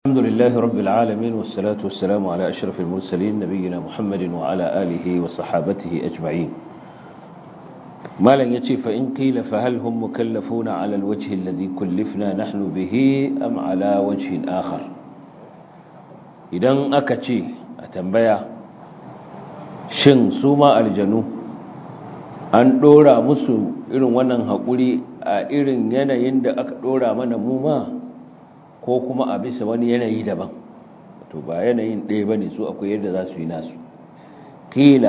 الحمد لله رب العالمين والصلاة والسلام على أشرف المرسلين نبينا محمد وعلى آله وصحابته أجمعين ما لن يتي فإن قيل فهل هم مكلفون على الوجه الذي كلفنا نحن به أم على وجه آخر إذن أكتي أتنبيا شن سوما الجنو أن دورا مسو إذن ونن هقولي إذن ينين دا أكدورا من موما ko kuma a bisa wani yanayi daban to ba yanayin ɗaya bane su akwai yadda za su yi nasu kila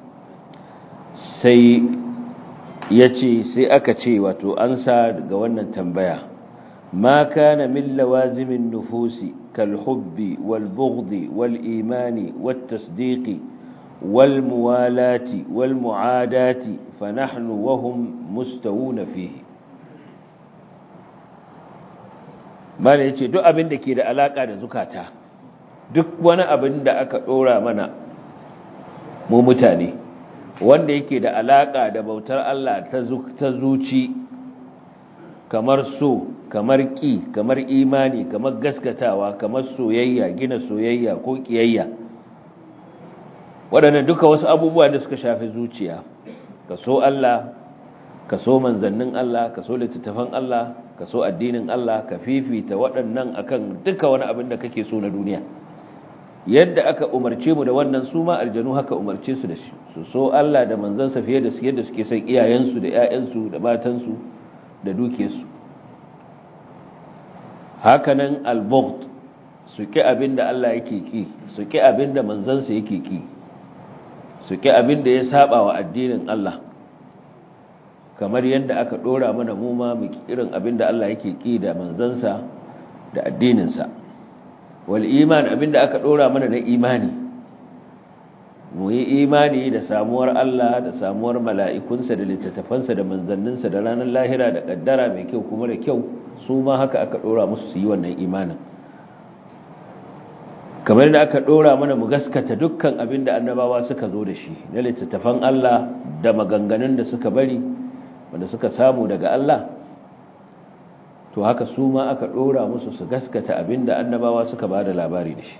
sai yace sai aka ce wato an sa ga wannan tambaya ma kana min lawazimin nufusi kal hubbi wal bughdi wal imani wat tasdiqi wal muwalati wal muadati fa nahnu wa hum mustawuna fihi bala yace duk abin da ke da alaka da zukata duk wani abin da aka dora mana mu mutane wanda yake da alaka da bautar Allah ta zuci kamar so kamar ki kamar imani kamar gaskatawa kamar soyayya gina soyayya ko kiyayya waɗannan duka wasu abubuwa da suka shafi zuciya ka so Allah ka so manzannin Allah ka so littattafan Allah ka so addinin Allah ka fifita waɗannan akan duka wani abin da kake so na duniya yadda aka umarce mu da wannan su ma aljanu haka umarce su da shi su so Allah da manzansa fiye da yadda suke son iyayensu da ƴaƴansu da matansu da dukiyarsu hakanan al-bughd su ki abin da Allah yake ki su ki abin da manzansa yake ki su ki abin da ya saba wa addinin Allah kamar yadda aka dora mana mu ma mu irin abinda Allah yake ki da manzansa da addininsa wal iman abinda aka dora mana na imani mu yi imani da samuwar Allah da samuwar mala'ikunsa da littattafansa da manzanninsa da ranar lahira da kaddara mai kyau kuma da kyau su ma haka aka dora musu su yi wannan imanin kamar da aka dora mana mu gaskata dukkan abinda annabawa suka zo da shi na littattafan Allah da maganganun da suka bari wanda suka samu daga Allah to haka su ma aka dora musu su gaskata abinda annabawa suka bada labari da shi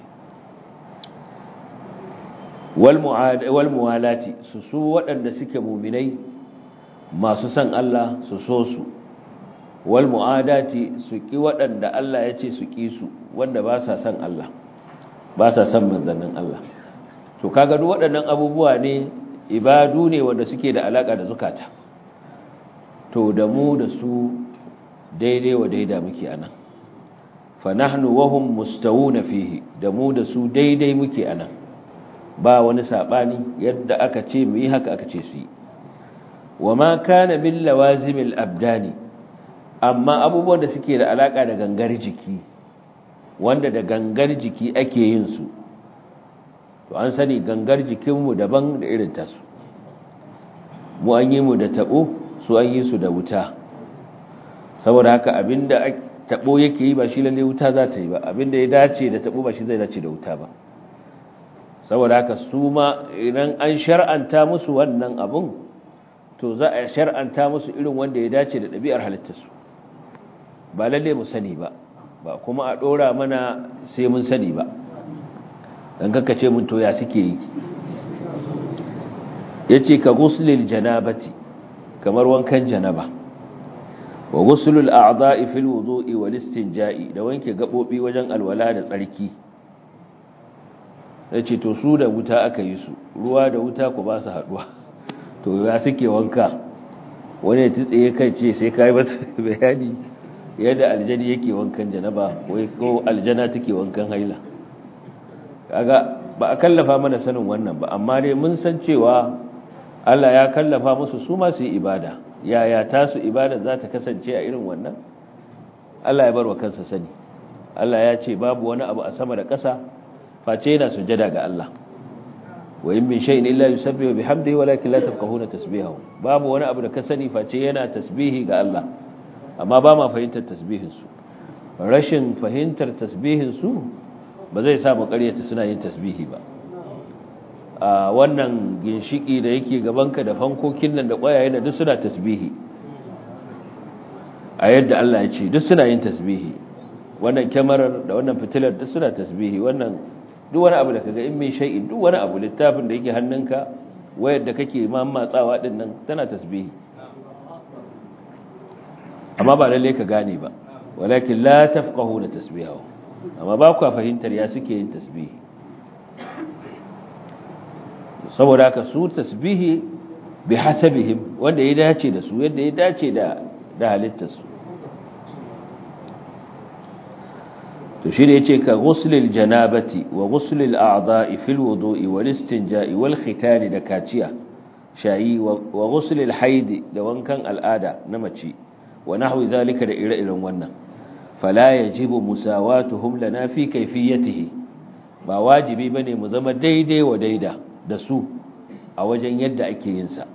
wal muwalati su waɗanda suke mu'minai masu san Allah su so su wal muadati su ki waɗanda Allah ya ce su ki su wanda ba sa san Allah ba sa san manzannin Allah to kaga duk waɗannan abubuwa ne ibadu ne wanda suke da alaka da zukata to da mu da su daidai wa daida muke anan fa nahnu wa hum mustawuna fihi da mu da su daidai muke anan ba wani sabani yadda aka ce mu yi haka aka ce su yi wama kana bil lawazimil abdani amma abubuwan da suke da alaka da gangar jiki wanda da gangar jiki ake yin su to an sani gangar jikinmu daban da irin tasu mu an yi mu da tabo su an yi su da wuta saboda haka abinda tabo yake yi ba shi lalle wuta za ta yi ba abinda ya dace da tabo ba shi zai dace da wuta ba saboda haka su ma idan an shar'anta musu wannan abun to za a shar'anta musu irin wanda ya dace da ɗabi'ar halittarsu ba lalle mu sani ba ba kuma a ɗora mana sai mun sani ba dan ce mun to ya suke yi yace ka guslil janabati kamar wankan janaba wa ghuslul a'dha'i fil wudu'i wal istinja'i da wanke gabobi wajen alwala da tsarki yace to su da wuta aka yi su ruwa da wuta ku ba su haduwa to ya suke wanka wani ya tsaye kai ce sai kai ba bayani yadda aljani yake wankan janaba ko aljana take wankan haila kaga ba a kallafa mana sanin wannan ba amma dai mun san cewa Allah ya kallafa musu su ma su yi ibada yaya tasu ibada za ta kasance a irin wannan Allah ya bar wa kansa sani Allah ya ce babu wani abu a sama da ƙasa face yana sujada ga Allah wa in min shay'in illa yusabbihu bihamdihi walakin la tafqahuna tasbihahu babu wani abu da ka sani face yana tasbihi ga Allah amma ba ma fahimtar tasbihin su rashin fahimtar tasbihin su ba zai sa mu ƙaryata suna yin tasbihi ba a wannan ginshiki da yake gabanka da fankokin nan da ƙwayaye da duk suna tasbihi a yadda Allah ya ce duk suna yin tasbihi wannan kyamarar da wannan fitilar duk suna tasbihi, wannan duk wani abu da kaga in min shay'in, duk wani abu, littafin da yake hannunka, wayar da kake mamatsawa din nan tana tasbihi, amma ba lalle ka gane ba, walakin la tafqahuna tasbihahu, amma ba ku fahimtar ya suke yin tasbihi. saboda haka su tasbihi bi hasabihim, wanda ya dace da su, yadda ya dace da halittarsu. to shi ne yace ka ghuslil janabati wa ghuslil a'dha'i fil wudu'i wal istinja'i wal khitani da kaciya shayi wa ghuslil haidi da wankan al'ada na mace wa nahwi zalika da ire-iren wannan. fala yajibu musawatuhum lana fi kayfiyatihi, ba wajibi bane mu zama daidai wa daida da su a wajen yadda ake yin sa.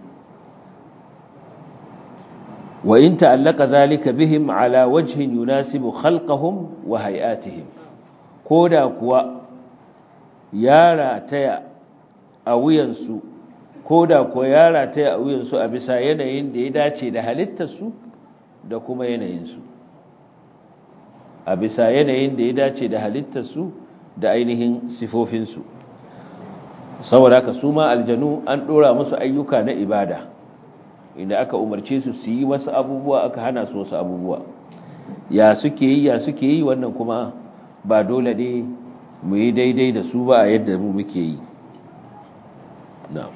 wa in ta'allaka zalika bihim ala wajhin yunasibu khalqahum wa hay'atihim, koda kuwa yara taya a wuyansu, koda kuwa yara taya a wuyansu a bisa yanayin da ya dace da halittarsu da kuma yanayinsu, a bisa yanayin da ya dace da halittarsu da ainihin sifofinsu. saboda haka su ma aljanu an dora musu ayyuka na ibada, inda aka umarce su su yi wasu abubuwa, aka hana su wasu abubuwa. ya suke yi wannan kuma ba dole ne mu yi daidai da su ba a yadda mu muke yi. na'am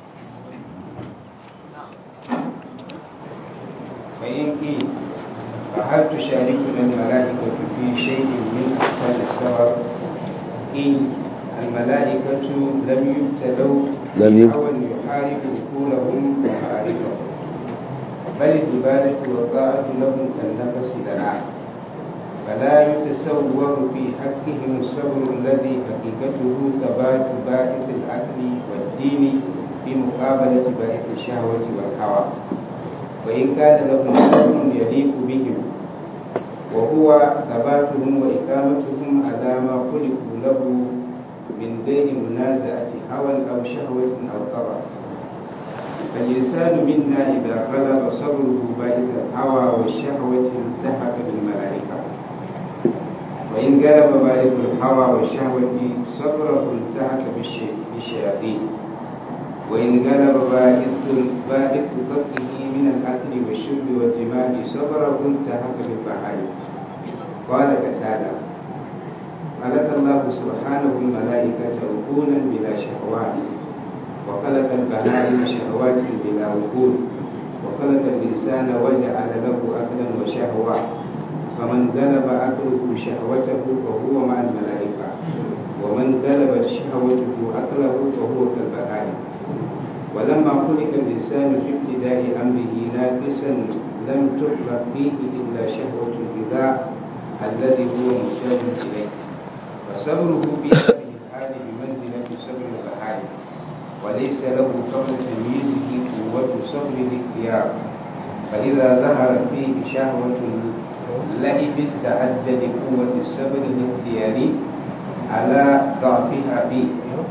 فينكي فهل تشاركنا الملائكة في شيء من أحكام السفر؟ إن الملائكة لم يبتلوا بهوى يحارب عقولهم ومعارفهم، بل العبادة والطاعة لهم كالنفس لنا، فلا يتصور في حقهم الصبر الذي حقيقته ثبات باعث العقل والدين في مقابلة باعث الشهوة والهوى. وإن كان لهم صبر يليق بهم وهو ثباتهم وإقامتهم على ما خلقوا له من غير منازعة هوى أو شهوة أو طبع. فالإنسان منا إذا غلب صبره باعث الهوى والشهوة التحق بالملائكة، وإن غلب باعث الهوى والشهوة صبره التحق بالشياطين، وإن غلب باعث ضبطه من الأكل والشرب والجماع صبره التحق بالبهائم. قال قتادة: خلق الله سبحانه الملائكة عقولا بلا شهوات، وخلق البهائم شهوات بلا عقول، وخلق الإنسان وجعل له عقلا وشهوة، فمن غلب عقله شهوته فهو مع الملائكة، ومن غلبت شهوته عقله فهو كالبهائم. ولما خلق الإنسان في ابتداء أمره ناقصا لم تخلق فيه إلا شهوة الغذاء الذي هو محتاج إليه، فصبره في هذه الحال بمنزلة صبر البهائم، وليس له قبل تمييزه قوة صبر الاختيار. فإذا ظهر فيه شهوة اللعب استعد لقوة الصبر الاختياري على ضعفها فيه.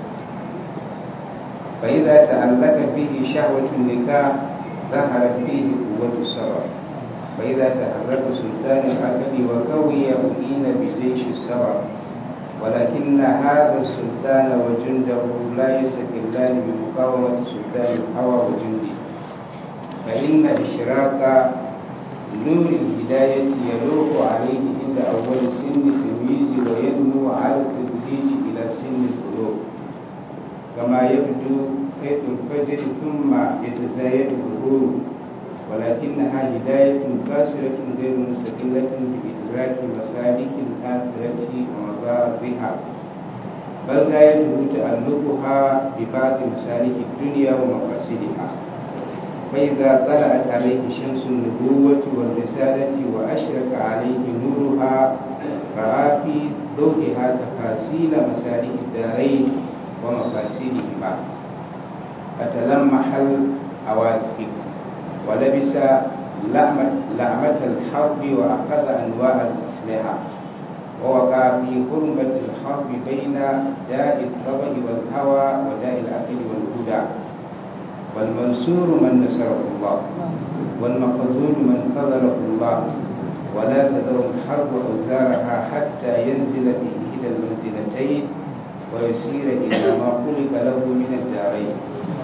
فإذا تألق فيه شهوة النكاح ظهرت فيه قوة الصبر. فإذا تحرك سلطان العقل وقوي أعين بجيش الصبر، ولكن هذا السلطان وجنده لا يستقلان بمقاومة سلطان الهوى وجنده، فإن إشراق نور الهداية يلوح عليه عند أول سن التمييز وينمو على التدريج إلى سن البلوغ، كما يبدو خيط الفجر ثم يتزايد ظهوره، ولكنها هداية كاسرة غير مستقلة بإدراك مسالك الآخرة ومضارها، بل غايته تألقها ببعض مسالك الدنيا ومقاصدها. فإذا طلعت عليه شمس النبوة والرسالة وأشرق عليه نورها رأى في ضوئها تفاصيل مسالك الدارين ومقاصدهما، فتلمح العواقب ولبس لعمة الحرب وأخذ أنواع الأسلحة، ووقع في حرمة الحرب بين داء الطبع والهوى وداء العقل والهدى. والمنصور من نصره الله، والمخذول من خذله الله، ولا تذر الحرب أوزارها حتى ينزل في إحدى المنزلتين ويسير إلى ما خلق له من الدارين.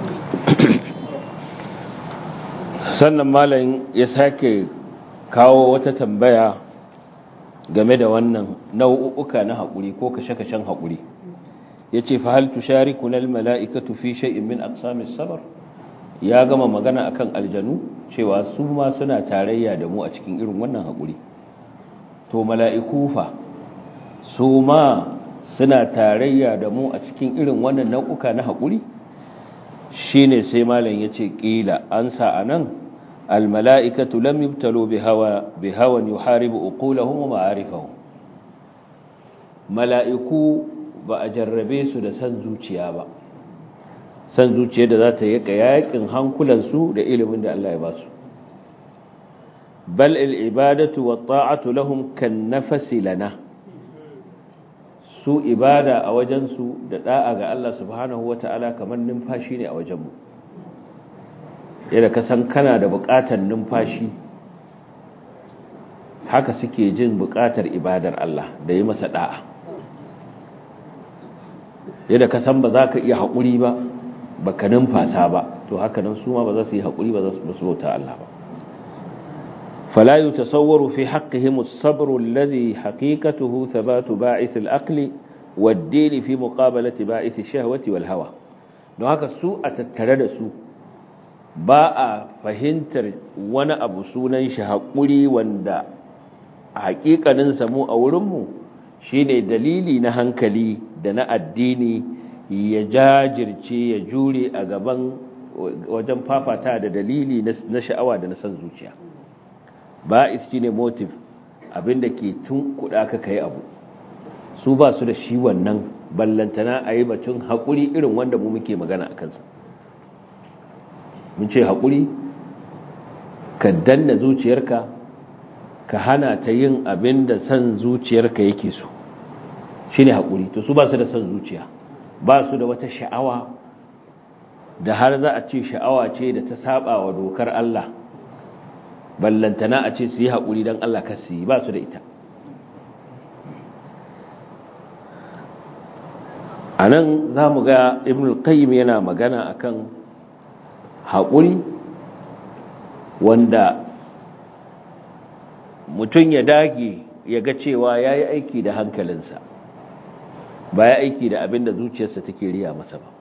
sannan malam ya sake kawo wata tambaya game da wannan nau'uka na haƙuri ko kashe-kashen haƙuri. Ya ce fa hal tusharikuna almala'ikatu fi shay'in min aqsamis sabr? Ya gama magana akan aljanu cewa su ma suna tarayya da mu a cikin irin wannan haƙuri. To mala'iku fa su ma suna tarayya da mu a cikin irin wannan nau'uka na haƙuri? Shine sai malam yace qila ansa anan almala'ikatu lam yubtalu bihawan yuharibu uqulahum wa ma'arifahum. Mala'iku ba a jarrabe su da san zuciya ba, san zuciya da za ta yi yakin hankulansu da ilimin da Allah ya ba su. Bal al'ibadatu wa ta'atu lahum kan nafasi lana, su ibada a wajensu da ɗa'a ga Allah subhanahu wa ta'ala kamar numfashi ne a wajenmu. Yadda ka san kana da buƙatar numfashi, haka suke jin buƙatar ibadar Allah da yi masa ɗa'a. Yadda ka san ba za ka iya haƙuri ba, ba ka numfasa ba, to haka nan su ma ba za su yi haƙuri ba, za su bauta Allah ba. فلا يتصور في حقهم الصبر الذي حقيقته ثبات باعث الأقل والدين في مقابلة باعث الشهوة والهوى. don haka su a tattare da su ba a fahimtar wani abu sunan shi haƙuri wanda a haƙiƙanin samu a wurinmu shi ne dalili na hankali da na addini ya jajirce ya jure a gaban wajen fafata da dalili na sha'awa da na san zuciya. Ba'is shi ne motive, abinda ke tun kuɗa ka kai abu. Su ba su da shi wannan ballantana a yi batun haƙuri irin wanda mu muke magana a kansa. Mun ce haƙuri, ka danna zuciyarka, ka hana ta yin abin da san zuciyarka yake so. Shi ne haƙuri, to su ba su da san zuciya, ba su da wata sha'awa da har za a ce sha'awa ce da ta saba wa dokar Allah. Ballantana a ce su yi haƙuri don Allah ka su yi, ba su da ita. A nan za mu ga Ibn al-Qayyim yana magana akan haƙuri wanda mutum ya dage ya ga cewa ya yi aiki da hankalinsa, ba ya aiki da abin da zuciyarsa take riya masa ba.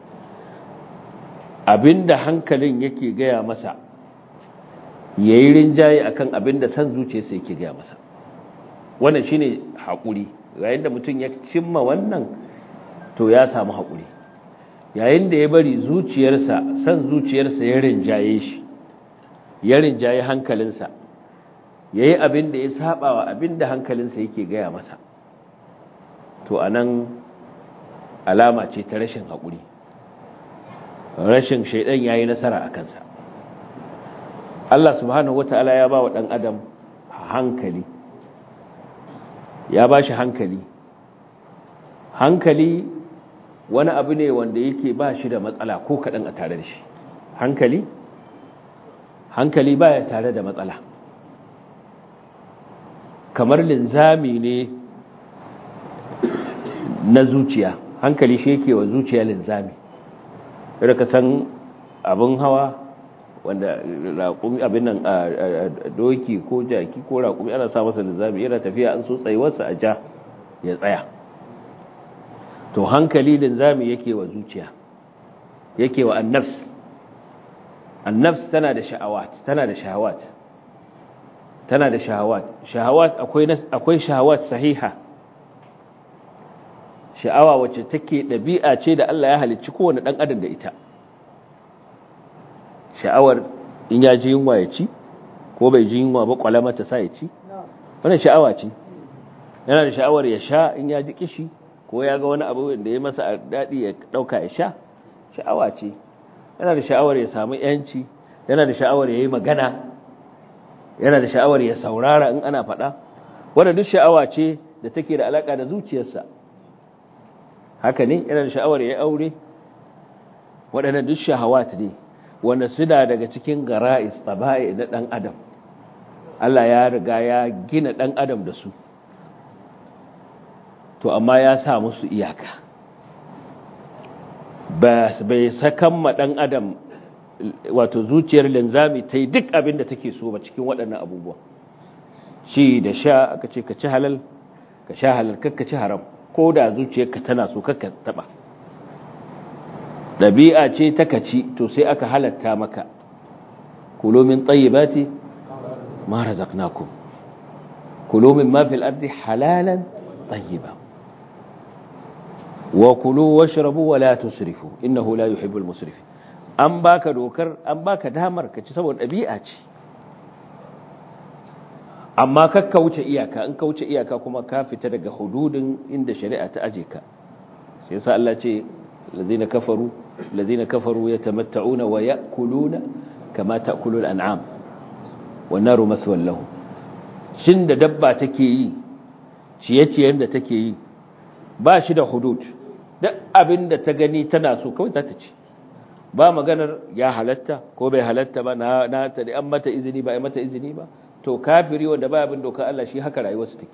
Abin da hankalin yake gaya masa ya yi rinjaye a kan abin da san zuciyarsa yake gaya masa. Wannan shi ne haƙuri. Yayin da mutum ya cimma wannan, to ya samu haƙuri. Yayin da ya bari zuciyarsa, san zuciyarsa ya rinjaye shi, ya rinjaye hankalinsa, ya yi abin da ya saba wa abin da hankalinsa yake gaya masa, to a nan alama ce ta rashin haƙuri. Rashin shaidan ya yi nasara a kansa. Allah subhanahu wata'ala ya ba wa ɗan adam hankali, ya ba shi hankali. Hankali wani abu ne wanda yake ba shi da matsala ko kaɗan a tare da shi. Hankali ba ya tare da matsala, kamar linzami ne na zuciya. Hankali shi yake wa zuciya linzami. Yadda ka san abin hawa wanda raƙumi abin nan a doki ko jaki ko raƙumi ana sa masa linzami, yana tafiya an so tsayuwarsa a ja ya tsaya. To hankali linzami yake wa zuciya, yake wa annafs. Annafs tana da sha'awat, tana da shahawat. Akwai shahawat sahiha, sha'awa wacce take ɗabi'a ce da Allah ya halicci kowane ɗan adam da ita. Sha'awar in ya ji yunwa ya ci, ko bai ji yunwa ba kwalama ta sa ya ci, wannan sha'awa ce. Yana da sha'awar ya sha in ya ji kishi, ko ya ga wani abu da ya masa daɗi ya ɗauka ya sha, sha'awa ce. Yana da sha'awar ya samu ‘yanci, yana da sha'awar ya yi magana, yana da sha'awar ya saurara in ana faɗa. Wadda duk sha'awa ce da take da alaƙa da zuciyarsa. Haka ne, yana da sha'awar ya yi aure, waɗannan duk shahawat ne, wanda suna daga cikin gara'is, taba'i na ɗan adam. Allah ya riga ya gina ɗan adam da su to amma ya sa musu iyaka bai sakan ma ɗan adam wato zuciyar linzami ta yi duk abin da take so ba cikin waɗannan abubuwa ci da sha aka ce ka ci halal ka sha halal kakka ci haram ko da zuciyarka tana so kakka taɓa ɗabi'a ce ta kaci to sai aka halatta maka kulu min tayyibati ma razaqnakum kulu mimma fil ardi halalan tayyiban wa kulu washrabu wa la tusrifu innahu la yuhibbul musrifin an baka dokar an baka damar ka ci saboda ɗabi'a ce amma kakka wuce iyaka in ka wuce iyaka kuma ka fita daga hududin inda shari'a ta aje ka sai yasa Allah ce الذين كفروا يتمتعون ويأكلون كما تأكل الأنعام والنار مثوى لهم shin da dabba take yi ciye-ciyen da take yi ba shi da hudud duk abin da ta gani tana so kawai za ta ci ba maganar ya halatta ko bai halatta ba na ta da an mata izini ba ai mata izini ba to kafiri wanda ba abin dokar Allah shi haka rayuwarsa take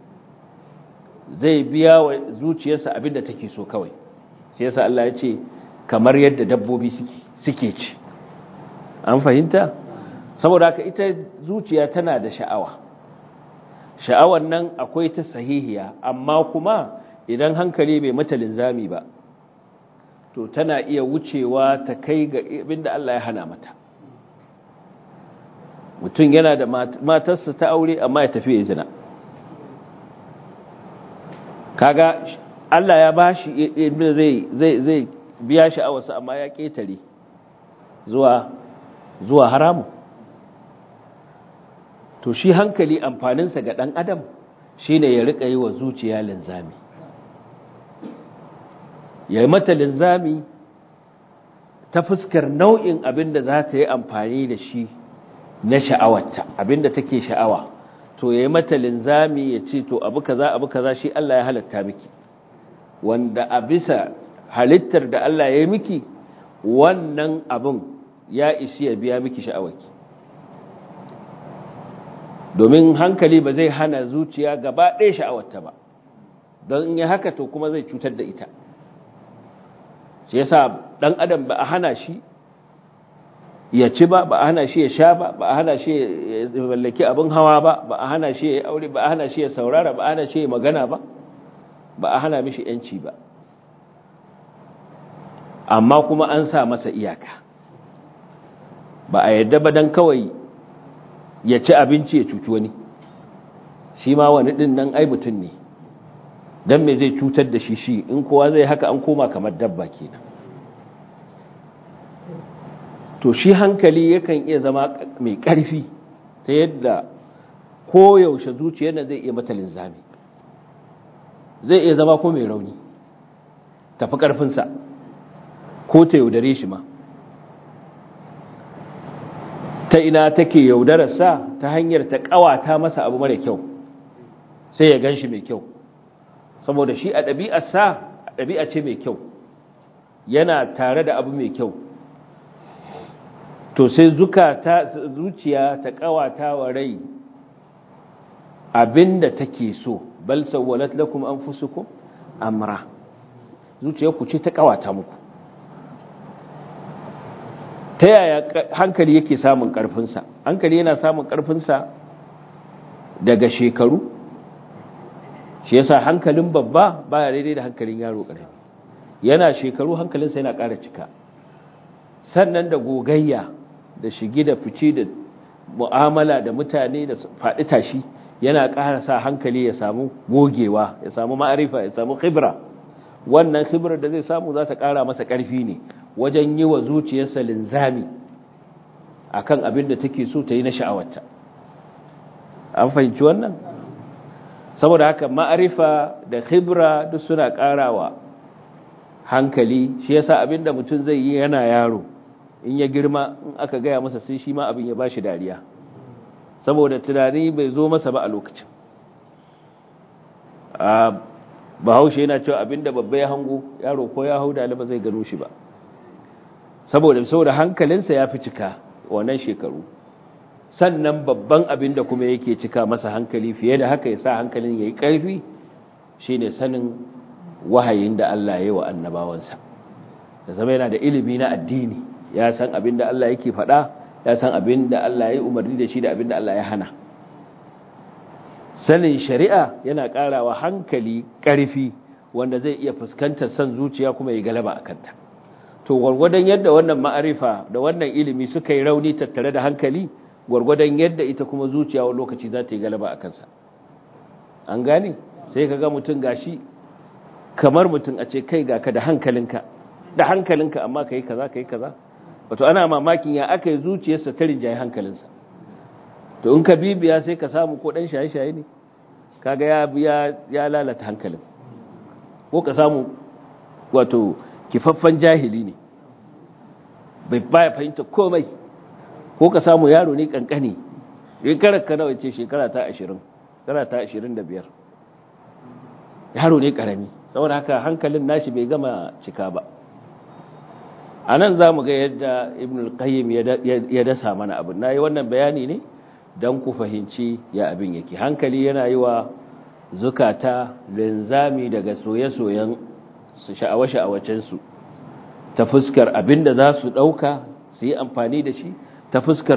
zai biya wa zuciyarsa abin da take so kawai sai yasa Allah ya ce kamar yadda dabbobi suke ci an fahimta saboda haka ita zuciya tana da sha'awan nan akwai ta sahihiya amma kuma idan hankali bai mata linzami ba to tana iya wucewa ta kai ga abinda Allah ya hana mata mutum yana da matarsa ta aure amma ya tafi ya zina kaga Allah ya bashi inda zai biya sha'awarsa amma ya ketare zuwa haramu to shi hankali amfaninsa ga ɗan adam shine ya rika yi wa zuciya linzami ya yi mata linzami ta fuskar nau'in abinda za ta yi amfani da shi na sha'awarta abinda take sha'awa to ya yi mata linzami ya ce to abu kaza shi Allah ya halatta miki wanda a bisa halittar da Allah ya yi miki wannan abin ya isi ya biya miki sha'awarki domin hankali ba zai hana zuciya gaba ɗaya sha'awarta ba don in yi haka to kuma zai cutar da ita shi yasa ɗan adam ba a hana shi ya ci ba a hana shi ya sha ba a hana shi ya mallaki abin hawa ba a hana shi ya aure ba a hana shi ya saurara ba a hana shi ya magana ba a hana mishi yanci ba amma kuma an sa masa iyaka ba a yadda ba dan kawai ya ci abinci ya cuci wani shi ma wani din nan ai mutum ne dan me zai cutar da shi in kowa zai haka an koma kamar dabba kenan to shi hankali yakan iya zama mai ƙarfi ta yadda koyaushe zuciyar nan zai iya mata linzami zai iya zama ko mai rauni tafi ƙarfinsa ko ta yaudare shi ma ta ina take yaudararsa ta hanyar ta ƙawata masa abu mara kyau sai ya gan shi mai kyau saboda shi a ɗabi'a ce mai kyau yana tare da abu mai kyau to sai zuciya ta ƙawata wa rai abinda take so bal sawwalat lakum anfusukum amra zuciyarku ce ta ƙawata muku ta yaya hankali yake samun ƙarfinsa hankali yana samun ƙarfinsa daga shekaru shi yasa hankalin babba baya daidai da hankalin yaro ƙarami yana shekaru hankalinsa yana ƙara cika sannan da gogayya da shigi da fice da mu'amala da mutane da faɗi tashi yana ƙara sa hankali ya samu gogewa ya samu ma'arifa ya samu khibra wannan khibrar da zai samu za ta ƙara masa ƙarfi ne wajen yi wa zuciyarsa linzami akan abin da take so ta yi na sha'awarta an fahimci wannan saboda haka ma'arifa da khibra duk suna ƙarawa hankali shi yasa abin da mutum zai yi yana yaro in ya girma in aka gaya masa sai shi ma abin ya bashi dariya saboda tunani bai zo masa ba a lokacin bahaushe yana cewa abinda babba ya hango yaro ko ya hau da ba zai gano shi ba saboda hankalinsa ya fi cika wannan shekaru sannan babban abin da kuma yake cika masa hankali fiye da haka ya sa hankalin ya yi ƙarfi shine sanin wahayin da Allah ya yi wa annabawansa da zama yana da ilimi na addini ya san abin da Allah yake faɗa ya san abin da Allah ya yi umarni da shi da abin da Allah ya hana sanin shari'a yana ƙarawa hankali ƙarfi wanda zai iya fuskantar son zuciya kuma ya galaba a kanta to gwargwadon yadda wannan ma'arifa da wannan ilimi suka yi rauni tattare da hankali gwargwadon yadda ita kuma zuciya wani lokaci za ta yi galaba a kansa an gane sai ka ga mutum gashi kamar mutum a ce kai ga ka da hankalinka amma ka yi kaza wato ana mamakin ya aka yi zuciyarsa ta rinjaye hankalinsa to in ka bibiya sai ka samu ko dan shaye-shaye ne kaga ya lalata hankalin ko ka samu wato kifaffan jahili ne bai baya fahimta komai ko ka samu yaro ne kankani shekarar ka nawa ce shekara ta 20 shekara ta 25 yaro ne karami saboda haka hankalin nashi bai gama cika ba anan zamu ga yadda ibn al-qayyim ya dasa mana abin nayi wannan bayani ne dan ku fahimci ya abin yake hankali yana yi wa zukata linzami daga soye-soyen su sha'awa-sha'awacen su ta fuskar abinda za su dauka su yi amfani da shi ta fuskar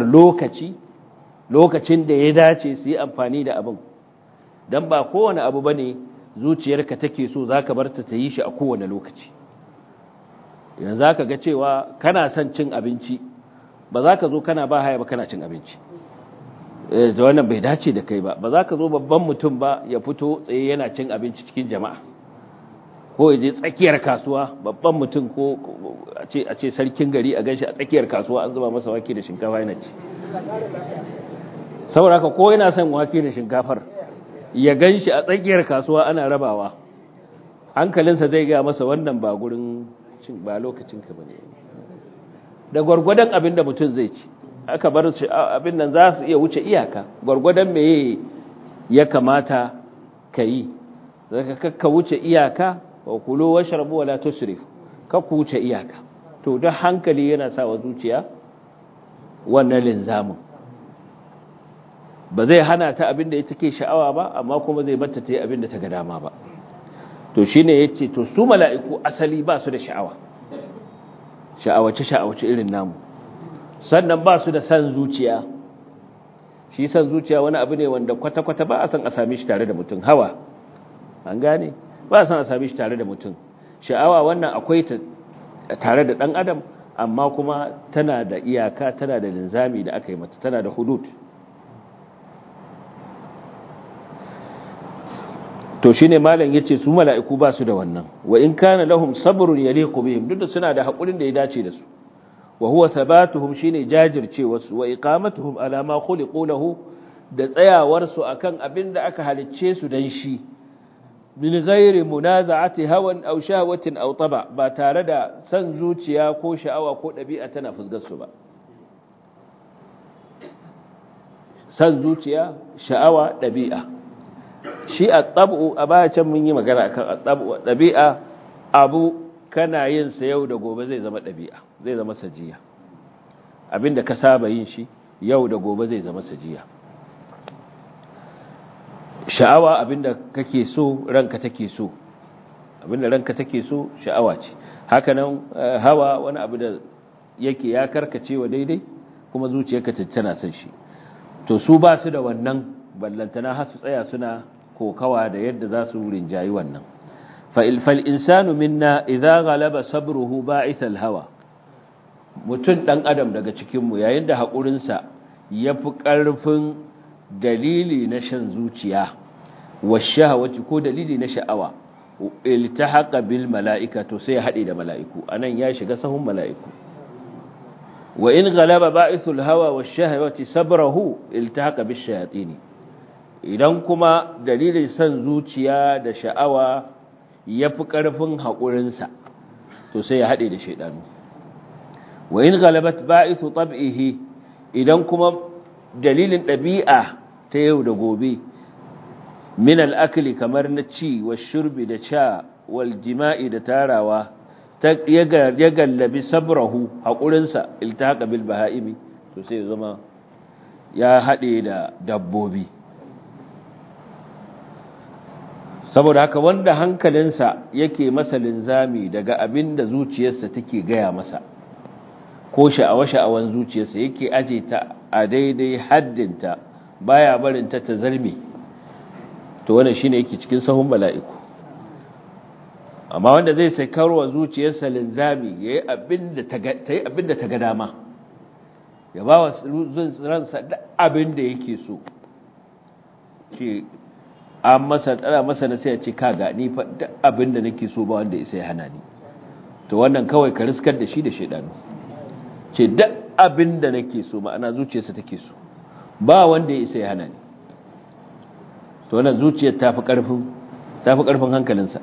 lokacin da ya dace su yi amfani da abin dan ba kowane abu bane zuciyarka take so zaka bar ta yi shi a kowane lokaci yanzu zaka ga cewa kana son cin abinci ba za ka zo kana ba haya ba kana cin abinci da wannan bai dace da kai ba za ka zo babban mutum ba ya fito tsaye yana cin abinci cikin jama'a ko ya je tsakiyar kasuwa babban mutum ko a ce sarkin gari a ganshi a tsakiyar kasuwa an zuba masa wake da shinkafa yana ci saboda haka ko yana son wake da shinkafar ya ganshi a tsakiyar kasuwa ana rabawa hankalinsa zai ga masa wannan ba gurin cin ba lokacin ka bane da gwargwadon abin da mutum zai ci aka bar shi abin nan za su iya wuce iyaka gwargwadon me ya kamata ka yi zaka ka wuce iyaka wa kulu washrabu wala tusrif ka ku wuce iyaka to da hankali yana sa wa zuciya wannan linzamin ba zai hana ta abin da take sha'awa ba amma kuma zai batta ta yi abin da ta ga dama ba to shine yace to su mala'iku asali ba su da sha'awace irin namu sannan ba su da san zuciya shi san zuciya wani abu ne wanda kwata-kwata ba a san a same shi tare da mutum hawa an gane ba a san a same shi tare da mutum sha'awa wannan akwai ta tare da dan adam amma kuma tana da iyaka tana da linzami da aka yi mata tana da hudud to shine malam yace su mala'iku ba su da wannan wa in kana lahum sabrun yaliqu bihim duk da suna da hakurin da ya dace da su wa huwa thabatuhum shine jajircewa su wa iqamatuhum ala ma khuliqu lahu da tsayawar su akan abin da aka halicce su dan shi min ghairi munaza'ati hawan aw shahwatin aw taba ba tare da san zuciya ko sha'awa ko dabi'a tana fusgar su ba san zuciya sha'awa dabi'a shi at-tabu a baya can mun yi magana akan at-tabu dabi'a abu kana yin sa yau da gobe zai zama dabi'a zai zama sajiya abinda ka saba yin shi yau da gobe zai zama sajiya sha'awa abinda kake so ranka take so abinda ranka take so sha'awa ce haka nan hawa wani abu da yake ya karkace wa daidai kuma zuciyarka tana son shi to su ba su da wannan ballantana har su tsaya suna kokawa da yadda za su rinjayi wannan fal insanu minna idza ghalaba sabruhu ba'ith al hawa mutun dan adam daga cikin mu yayin da hakurin sa yafi karfin dalili na shan zuciya wa shahawati ko dalili na sha'awa iltahaqa bil mala'ika to sai hade da mala'iku anan ya shiga sahun mala'iku wa in ghalaba ba'ithul hawa wash shahawati sabrahu iltahaqa bish shayatin idan kuma dalilin san zuciya da sha'awa yafi karfin hakurin sa to sai ya hade da shaydanu wa in ghalabat ba'ithu tab'ihi idan kuma dalilin dabi'a ta yau da gobe min al-akli kamar na ci wa shurbi da sha wal jima'i da tarawa ya gallabi sabrahu haƙurinsa iltaqa bil baha'imi to sai zama ya haɗe da dabbobi. Saboda haka wanda hankalinsa yake masa linzami daga abin da zuciyarsa take gaya masa ko sha'awa-sha'awan zuciyarsa yake aje ta a daidai haddinta baya barinta ta zarme, to wannan shine yake cikin sahun mala'iku. Amma wanda zai saikarwa zuciyarsa linzami yayi abinda ta ga dama, ya ba wa ransa da abinda yake so, ce an masa na sai ya ce kaga ni fa duk abinda nake so ba wanda isa ya hana ni, to wannan kawai ka riskar da shi da shedanu. Ce duk abinda nake so, ma'ana zuciyarsa take so, ba wanda ya isa ya hana ni, to wannan zuciyar tafi karfin hankalinsa.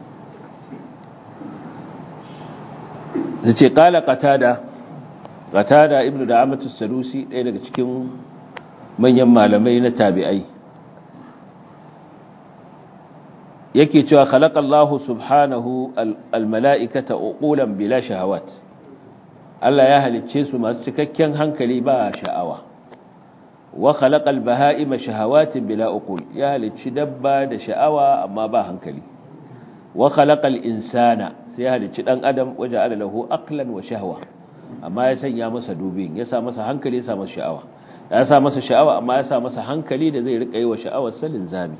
zace qala qatada ibnu da'amatu as-sadusi ɗaya daga cikin manyan malamai na tabi'ai yake cewa khalaqallahu subhanahu al-mala'ikata uqulan bila shahawat, Allah ya halicce su masu cikakken hankali ba sha'awa. Wa khalaqal baha'ima shahawatin bila uqul, ya halicci dabba da sha'awa amma ba hankali. Wa khalaqal insana, sai ya halicci dan adam waja'ala lahu aqlan wa shahwa, amma ya sanya masa dubin, ya sa masa hankali, ya sa masa sha'awa. Ya sa masa sha'awa amma ya sa masa hankali da zai rika yi wa sha'awar sa linzami.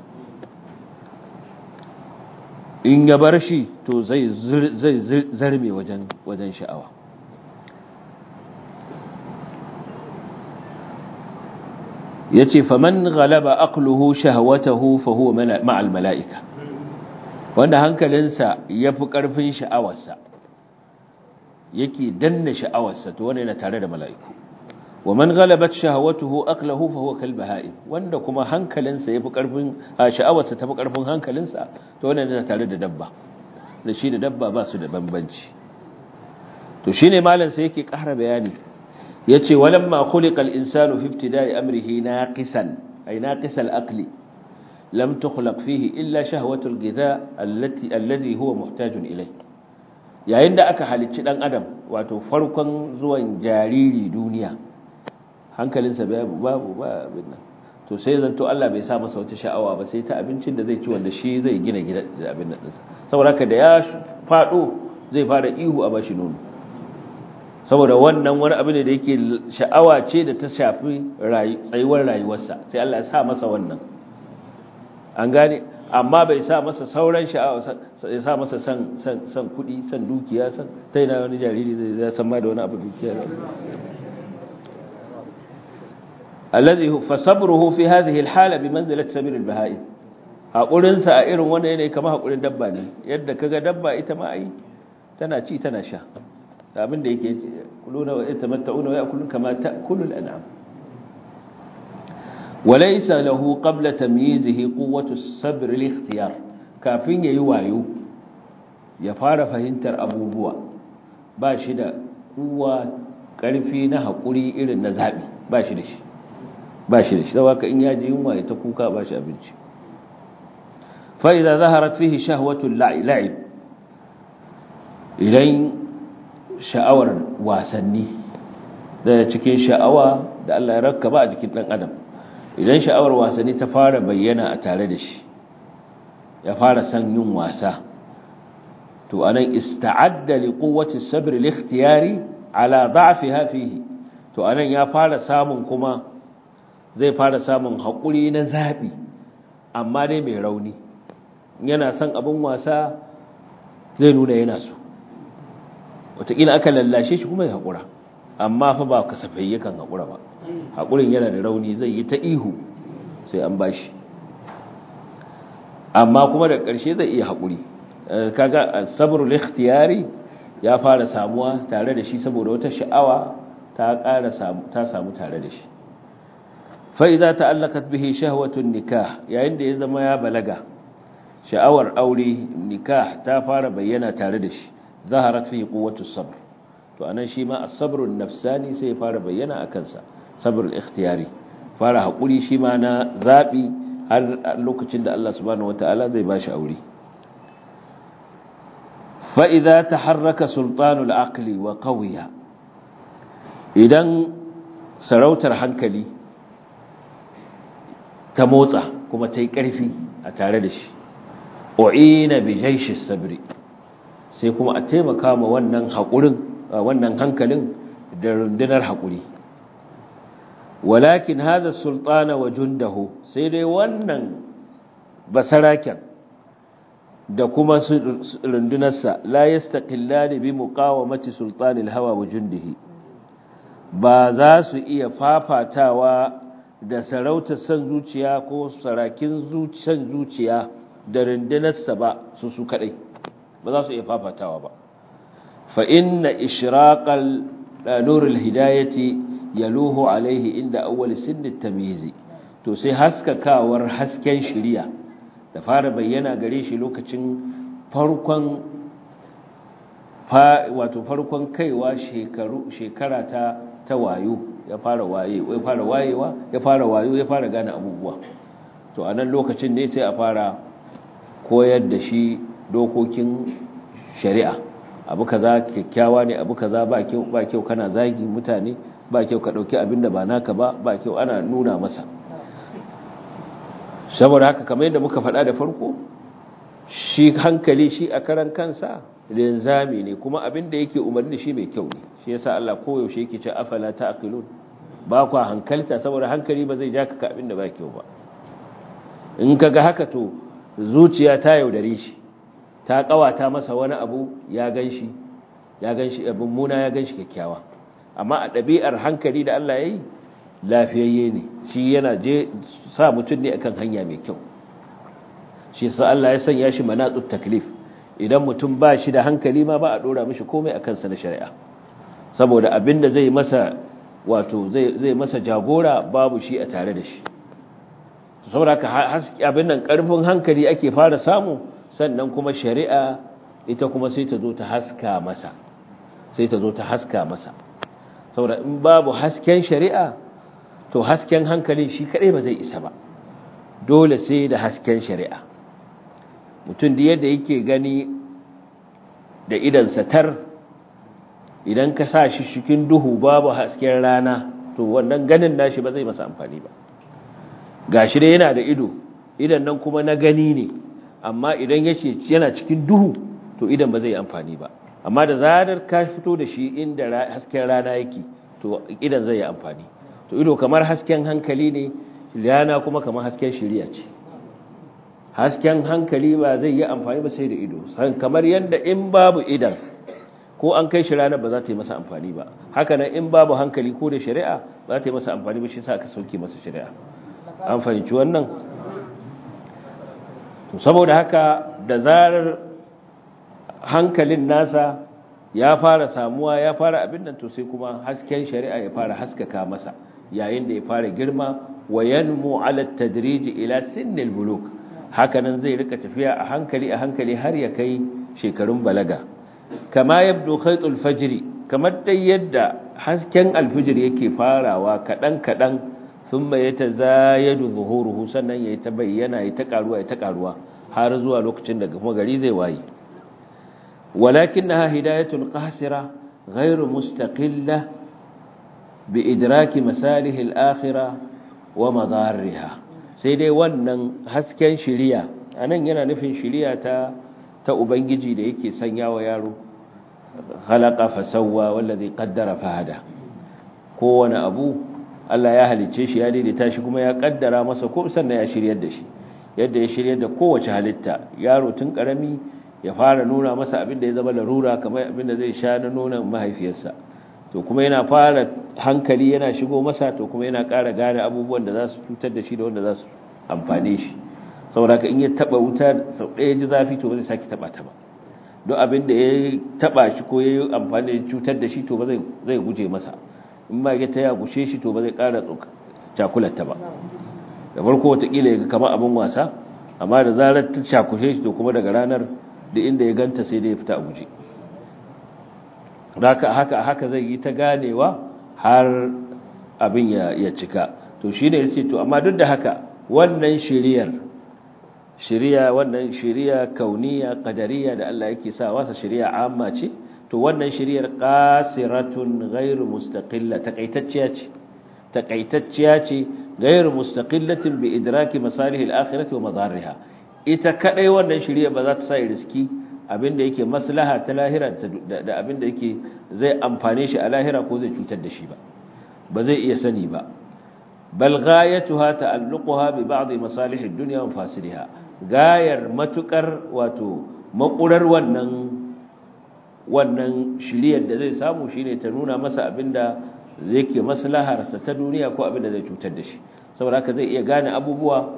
In ya bar shi to zai zarme wajen sha'awa. yace faman ghalaba aqluhu shahwatahu fa huwa ma'al mala'ika, wanda hankalinsa yafi karfin sha'awarsa yake danna sha'awarsa, to wannan yana tare da mala'iku. wa man ghalabat shahwatuhu aqluhu fa huwa kal baha'im, wanda kuma hankalinsa yafi karfin sha'awarsa tafi karfin hankalinsa, to wannan yana tare da dabba, da shi da dabba ba su da bambanci. to shine malam sai yake ƙara bayani, yace walamma khuliqal insanu fi ibtida'i amrihi naqisan ay naqisal aqli lam tukhlaq fihi illa shahwatul ghidha alladhi huwa muhtajun ilay. yayin da aka halicci dan adam, wato farkon zuwan jariri duniya, hankalinsa babu abin nan, to sai zanto Allah bai sa masa wata sha'awa ba sai ta abincin da zai ci, wanda shi zai gina gida da abin nan dinsa. saboda haka da ya fado zai fara ihu a bashi nono, saboda wannan wani abu ne da yake sha'awa ce da ta shafi tsayuwar rayuwarsa, sai Allah ya sa masa wannan, an gane. amma bai sa masa sauran sha'awa, ya sa masa san kuɗi, san dukiya, san ta yana wani jariri zai san ma da wani abu dukiya. alladhi fa sabruhu fi hadhihi alhala bi manzilati sabil albahai, hakurin sa a irin wannan ne kamar hakurin dabba ne. yadda kaga dabba ita ma ai tana ci tana sha, abin da yake kuluna wa yatamatta'una wa ya'kulun kama ta'kulu al-an'am. walaysa lahu qabla tamyizihi quwwatu as-sabr li-ikhtiyar, kafin yayi wayo ya fara fahimtar abubuwa ba shi da kuwa karfi na hakuri irin na zabi, ba shi da shi saboda in yaji yunwa ya ta kuka ba shi abinci. fa idza zaharat fihi shahwatu al-la'ib, idan sha'awar wasanni, da cikin sha'awa da Allah ya rakkaba a jikin dan adam, idan sha'awar wasanni ta fara bayyana a tare da shi, ya fara san yin wasa, to anan ista'adda li quwwati as-sabr li-ikhtiyari ala da'fiha fihi, to anan ya fara samun kuma zai fara samun hakuri na zabi, amma dai mai rauni. yana son abin wasa zai nuna yana so, wataƙila aka lallashe shi kuma ya haƙura, amma fa ba kasafai yakan haƙura ba, haƙurin yana da rauni, zai yi ta ihu sai an bashi, amma kuma da ƙarshe zai iya haƙuri. kaga sabrul ikhtiyari ya fara samuwa tare da shi saboda wata sha'awa ta samu tare da shi. fa idza ta'allaqat bihi shahwatun nikah, yayin da ya zama ya balaga, sha'awar aure nikah ta fara bayyana tare da shi, zaharat fihi quwwatus sabr, to anan shi ma as-sabrun nafsani sai ya fara bayyana akan sa, sabrul ikhtiyari, fara hakuri shi ma na zabi har lokacin da Allah subhanahu wataala zai bashi aure. fa idza taharraka sultanul aqli wa qawiya, idan sarautar hankali ta motsa kuma ta yi ƙarfi a tare da shi u'ina bi jayshi sabri sai kuma a taimaka ma wannan hankalin da rundunar haƙuri walakin hada sultana wa jundahu sai dai wannan basaraken da kuma rundunarsa la yastaqillani bi muqawamati sultanil hawa wa jundihi ba za su iya fafatawa da sarautar san zuciya ko sarakin san zuciya da rundunarsa ba su kadai ba za su iya fafatawa ba fa inna ishraqal nurul hidayati yaluhu alaihi inda awwal sinnit tamyiz to sai haskakawar hasken shiriya da fara bayyana gare shi lokacin farkon kaiwa shekara ta wayo ya fara wayewa ya fara wayo ya fara gane abubuwa to a nan lokacin ne sai a fara koyar da shi dokokin shari'a abu kaza kyakkyawa ne abu kaza ba kyau kana zagi mutane ba kyau ka dauki abinda ba naka ba kyau ana nuna masa saboda haka kamar yadda muka faɗa da farko shi hankali shi a karan kansa linzami ne kuma abinda yake umarni shi mai kyau ne shi yasa Allah koyaushe yake ce afala ta'qilun ba ku hankalta saboda hankali ba zai ja ka abinda ba kyau ba in kaga haka to zuciya ta yaudare shi ta kawata masa wani abu ya ganshi abin muna ya ganshi kyakkyawa amma a ɗabi'ar hankali da Allah yayi lafiyayye ne shi yana sa mutum ne akan hanya mai kyau shi sa Allah ya sanya shi manatut taklif idan mutum ba shi da hankali ma ba a dora mishi komai akan sa na shari'a saboda abinda zai masa zai masa jagora babu shi a tare da shi saboda abin nan karfin hankali ake fara samu sannan kuma shari'a ita kuma sai ta zo ta haska masa saboda in babu hasken shari'a to hasken hankali shi kadai ba zai isa ba dole sai da hasken shari'a mutum da yadda yake gani da idan satar idan ka sa shi cikin duhu babu hasken rana to wannan ganin nashi ba zai masa amfani ba gashi dai yana da idan nan kuma na gani ne amma idan yana cikin duhu to idan ba zai amfani ba amma da zarar ka fito da shi inda hasken rana yake to idan zai yi amfani to ido kamar hasken hankali ne rana kuma kamar hasken shiriya ce hasken hankali ba zai yi amfani ba sai da ido kamar yadda in babu idan ko an kai shi rana ba za ta yi masa amfani ba haka nan in babu hankali ko da shari'a ba za ta yi masa amfani ba shi sa aka sauke masa shari'a an fahimci wannan to saboda haka da zarar hankalin nasa ya fara samuwa ya fara abin nan to sai kuma hasken shari'a ya fara haskaka masa yayin da ya fara girma wa yanmu ala tadrij ila sinnil buluk hakanan zai rika tafiya a hankali har ya kai shekarun balaga kama yabdu khaytul fajri kamar dai yadda hasken alfijir yake farawa kadan thumma yatazayadu zuhuruhu sannan yayi ta bayyana yayi ta karuwa har zuwa lokacin da kuma gari zai waye ولكنها هداية قاصرة غير مستقلة بإدراك مساله الآخرة ومضارها سيدي wannan hasken shiriya anan yana nufin shiriya ta ubangiji da yake sanya wa yaro khalaqa fasawwa wallazi qaddara fahada kowane abu Allah ya halice shi ya daidaita shi kuma ya kaddara masa ko sannan ya shiryar da shi yadda ya shiryar da kowace halitta yaro tun karami ya fara nuna masa abin da ya zama larura kamar abin da zai sha na nonon mahaifiyarsa to kuma yana fara hankali yana shigo masa to kuma yana ƙara gane abubuwan da za su cutar da shi da wanda za su amfane shi saboda ka in ya taba wuta sau ɗaya ji zafi to ba zai sake taba ta ba don abin da ya taba shi ko ya yi amfani da cutar da shi to ba zai guje masa in ma ya ta ya gushe shi to ba zai ƙara cakularta ba da farko watakila ya ga kamar abin wasa amma da zarar ta cakushe shi to kuma daga ranar da inda ya ganta sai dai ya fita a guje haka zai yi ta ganewa har abin ya cika to shi ne yace to amma duk da haka wannan shiriya kauniya qadariya da Allah yake sa wasa shiriya amma ce to wannan shiriyar qasiratun ghairu mustaqilla takaitacciya ce ghayr mustaqillatin bi idraki masalih al-akhirati wa madarriha ita kadai wannan shiriya ba za ta sa riski abinda yake maslaha ta lahira da abinda yake zai amfane shi a lahira ko zai cutar da shi ba zai iya sani ba bal ghayatuha ta'alluquha bi ba'd masalih ad-dunya wa fasidiha gayar matukar wato makurar wannan shiriyar da zai samu shine ta nuna masa abinda yake maslaharsa ta duniya ko abinda zai cutar da shi saboda haka zai iya gane abubuwa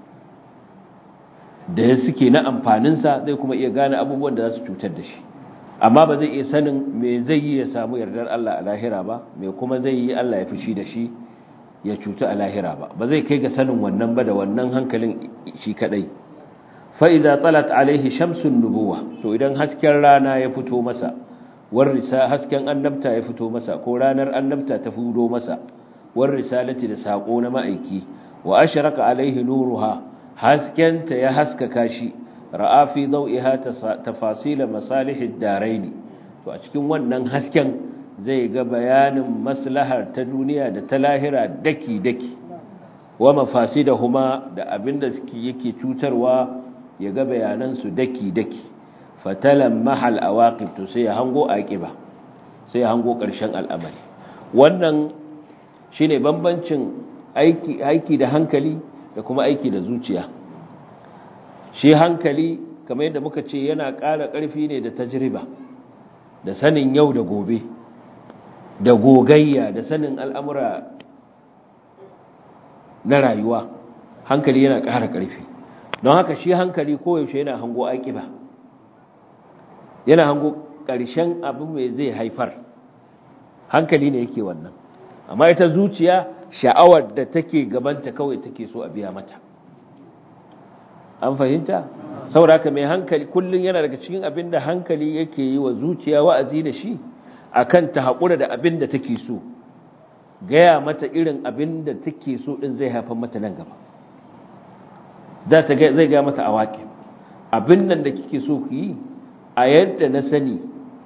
da suke na amfaninsa zai kuma iya gane abubuwan da za su cutar da shi amma ba zai iya sanin me zai yi ya samu yardar Allah a lahira ba me kuma zai yi Allah ya fushi da shi ya cuta a lahira ba zai kai ga sanin wannan ba da wannan hankalin shi kadai fa idza talat alaihi shamsun nubuwa to idan hasken rana ya fito masa warrisa hasken annabta ya fito masa ko ranar annabta ta fudo masa war risalati da sako na ma'aiki wa ashraka alaihi nuruha haskenta ya haskaka shi ra'a fi dawiha tafasil masalih ad-darain to a cikin wannan hasken zai ga bayanin maslahar ta duniya da ta lahira daki daki wa mafasidahuma da abinda yake cutarwa ya ga bayanan su daki daki fatalan mahal awaqib to sai ya hango aqiba sai ya hango karshen al'amari wannan shine bambancin aiki da hankali da kuma aiki da zuciya shi hankali kamar yadda muka ce yana ƙara ƙarfi ne da tajriba da sanin yau da gobe da gogayya da sanin al'amura na rayuwa hankali yana ƙara ƙarfi don haka shi hankali koyaushe yana hango aƙiba yana hango ƙarshen abu mai zai haifar hankali ne yake wannan amma ita zuciya sha'awar da take gabanta kawai take so a biya mata an fahimta saboda mai hankali kullun yana daga cikin abin da hankali yake yi wa zuciya wa'azi da shi akan ta haƙura da abin da take so gaya mata irin abin da take so din zai haifar mata nan gaba zai gaya mata awaki abin nan da kike so ku yi a yadda na sani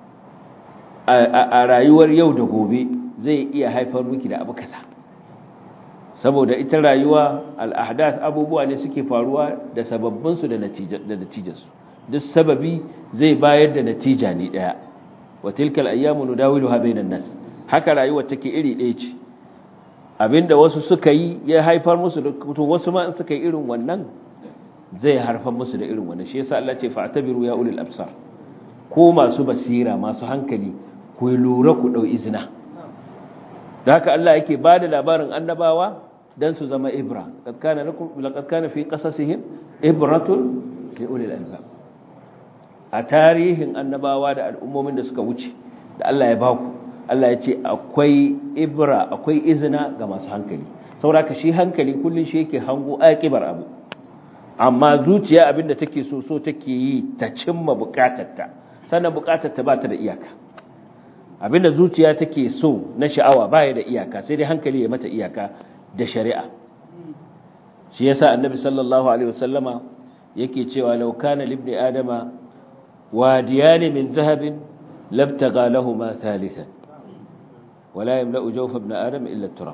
a rayuwar yau da gobe zai iya haifar miki da abu kaza saboda ita rayuwa al'ahdath abubuwa ne suke faruwa da sababbinsu da natijarsu duk sababi zai bayar da natija ne daya wa tilkal ayyamu nudawiluha bainan nas haka rayuwar take iri ɗaya ce abinda wasu suka yi ya haifar musu da to wasu ma in suka yi irin wannan zai harfar musu da irin wannan shi yasa Allah ce fa'tabiru ya ulil absar ko masu basira masu hankali ku lura ku dau izina da haka Allah yake bada labarin annabawa dan su zama ibra laqad kana fi qasasihim ibratun li ulil albab a tarihin annabawa da al'ummomin da suka wuce da Allah ya baku Allah ya ce akwai ibra akwai izina ga masu hankali saboda shi hankali kullun shi yake hango aqibar abu amma zuciya abinda take so take yi ta cimma bukatarta sannan bukatarta ba ta da iyaka abinda zuciya take so na sha'awa baya da iyaka sai dai hankali ya mata iyaka da shari'a shi yasa annabi sallallahu alaihi wasallama yake cewa law kana libni adama wadiyan min zahabin labtaga lahumā thalithan wala yamla'u jawfa ibn adam illa turab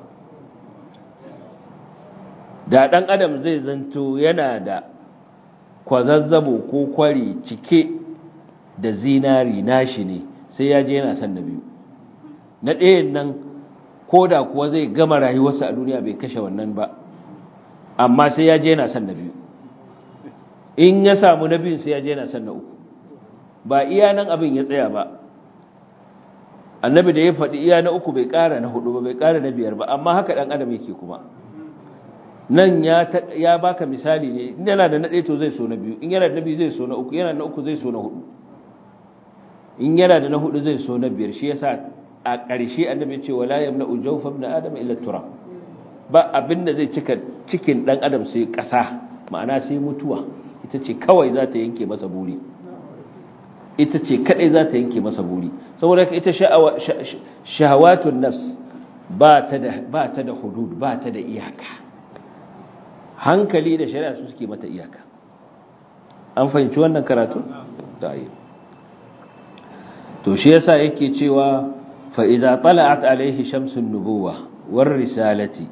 da dan adam zai zanto yana da kwazazzabo ko kwari cike da zinari nashi ne sai ya je yana san na biyu na ɗayan nan koda kuwa zai gama rayuwarsa a duniya bai kashe wannan ba amma sai ya je yana san na biyu in ya samu na biyun sai ya je yana san na uku ba iya nan abin ya tsaya ba annabi da ya faɗi iya na uku bai ƙara na hudu ba bai ƙara na biyar ba amma haka ɗan adam yake kuma nan ya baka misali ne in yana da na ɗaya to zai so na biyu in yana da na biyu zai so na uku yana da na uku zai so na hudu in yana da na hudu zai so na biyar shi yasa a ƙarshe annabi ce wala yamna'u jawfa ibn adam illa turab ba abinda zai cika cikin ɗan adam sai ƙasa ma'ana sai mutuwa ita ce kawai za ta yanke masa buri ita ce kadai za ta yanke masa buri saboda ita shahawatun nafs ba ta da hudud ba ta da iyaka hankali da shari'a su suke mata iyaka an fahimci wannan karatu tayi to shi yasa yake cewa fa idza tala'at alaihi shamsun nubuwa war risalati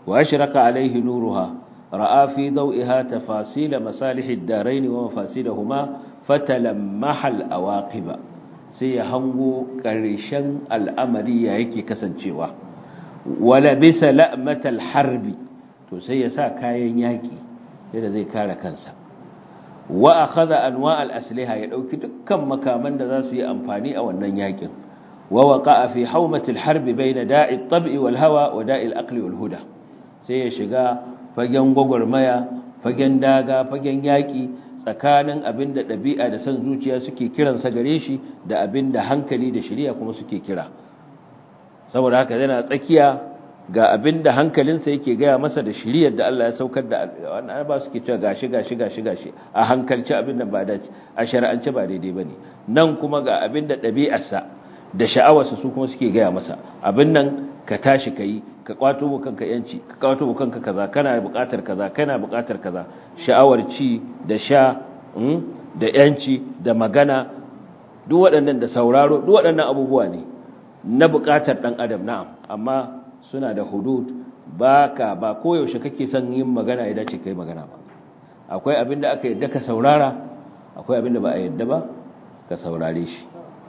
وأشرق عليه نورها رأى في ضوئها تفاصيل مصالح الدارين ومفاسدهما فتلمح الأواقب سيهنغو كرشن الأمر يهيكي كسنشوا ولبس لأمة الحرب سيسا كاين يهيكي لذا زي كار كنسا وأخذ أنواع الأسلحة يدوك دكم مكامن ذاسي أنفاني أو أنن يهيكي ووقع في حومة الحرب بين داء الطبع والهوى وداء الأقل والهدى سيشغى fagen gwagwarmaya fagen daga fagen yaƙi tsakanin abin da ɗabi'a da san zuciya suke kiransa gare shi da abin da hankali da shari'a kuma suke kira saboda haka yana tsakiya ga abin da hankalinsa yake gaya masa da shari'ar da Allah ya saukar da wannan ba suke cewa gashi a hankalci abin da ba dace a shari'ance ba daidai bane nan kuma ga abin da ɗabi'arsa da sha'awarsa su kuma suke gaya masa abin nan ka tashi kai ka kwato mu kanka yanci ka kwato mu kanka kaza kana buƙatar kaza sha'awar ci da sha da yanci da magana duk waɗannan da sauraro duk waɗannan abubuwa ne na buƙatar dan adam na'am amma suna da hudud ba koyaushe kake son yin magana ya dace kai magana ba akwai abin da aka yadda ka saurara akwai abin da ba a yadda ba ka saurare shi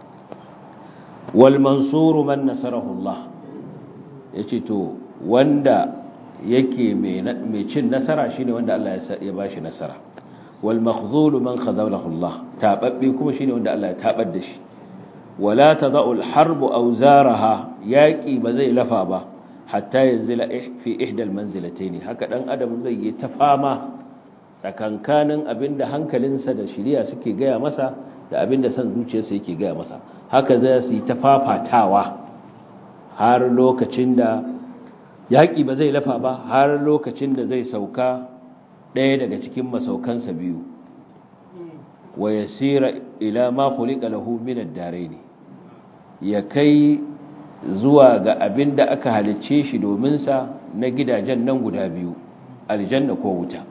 wal mansuru man nasarahu Allah yace to wanda yake mai cin nasara shine wanda Allah ya bashi nasara wal makhzulu man khadalahu Allah tababbe kuma shine wanda Allah ya tabar da shi wala tadau al harbu awzaraha yaqi ba zai lafa ba hatta yanzila fi ihda al manzilatayn haka dan adam zai yi ta fama tsakankanin abinda hankalinsa da shiriya suke gaya masa da abinda san zuciyarsa yake gaya masa haka zai su yi ta fafatawa har lokacin da yaƙi ba zai lafa ba har lokacin da zai sauka ɗaya daga cikin masaukansa biyu wa yasira ila ma khuliqa lahu min ad-darain ya kai zuwa ga abin da aka halicce shi domin sa na gidajen nan guda biyu aljanna ko wuta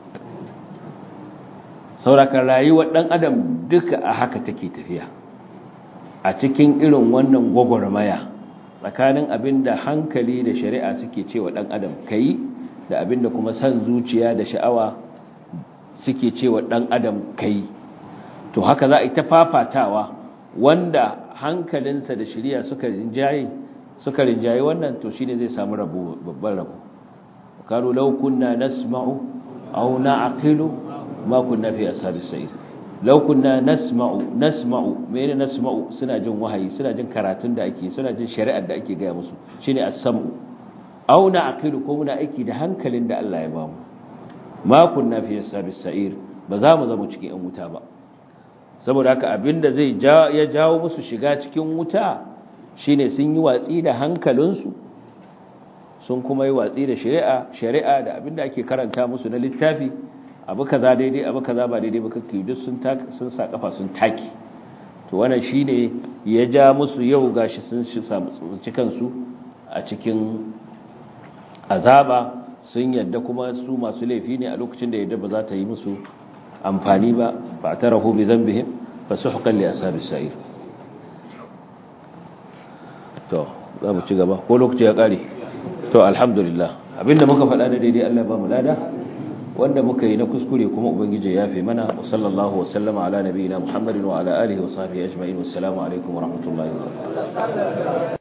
sauraka rayuwar dan adam duka a haka take tafiya a cikin irin wannan gwagwarmaya tsakanin abin da hankali da shari'a suke cewa ɗan adam kai da abin da kuma san zuciya da sha'awa suke cewa ɗan adam kai to haka za a yi ta fafatawa wanda hankalinsa da shari'a suka rinjaye wannan to shine zai samu babban rabo karu law kunna nasma'u aw na'qilu ma kunna fi ashabis sa'ir law kunna nasma'u mene nasma'u suna jin wahayi suna jin karatun da ake suna jin shari'ar da ake gaya musu shine as-sam'u aw na'qilu ko muna aiki da hankalin da Allah ya ba mu ma kunna fi ashabis sa'ir ba za mu zama cikin wuta ba saboda haka abinda zai ya jawo musu shiga cikin wuta shine sun yi watsi da hankalinsu sun kuma yi watsi da shari'a da abinda ake karanta musu na littafi abu kaza daidai abu kaza ba daidai ba kake duk sun sa kafa sun taki to wannan shine ya ja musu yau gashi sun samu cikan su a cikin azaba sun yadda kuma su masu laifi ne a lokacin da yadda ba za ta yi musu amfani ba fa tarahu bi dhanbihim fasuhqan li ashabis sa'ir to za mu ci gaba ko lokaci ya kare to alhamdulillah abinda muka faɗa da daidai Allah ba mu lada wanda muka yi na kuskure kuma ubangiji ya fi mana wa sallallahu wa sallama ala nabiyina muhammadin wa ala alihi wa sahbihi ajma'in wassalamu alaikum wa rahmatullahi wa barakatuh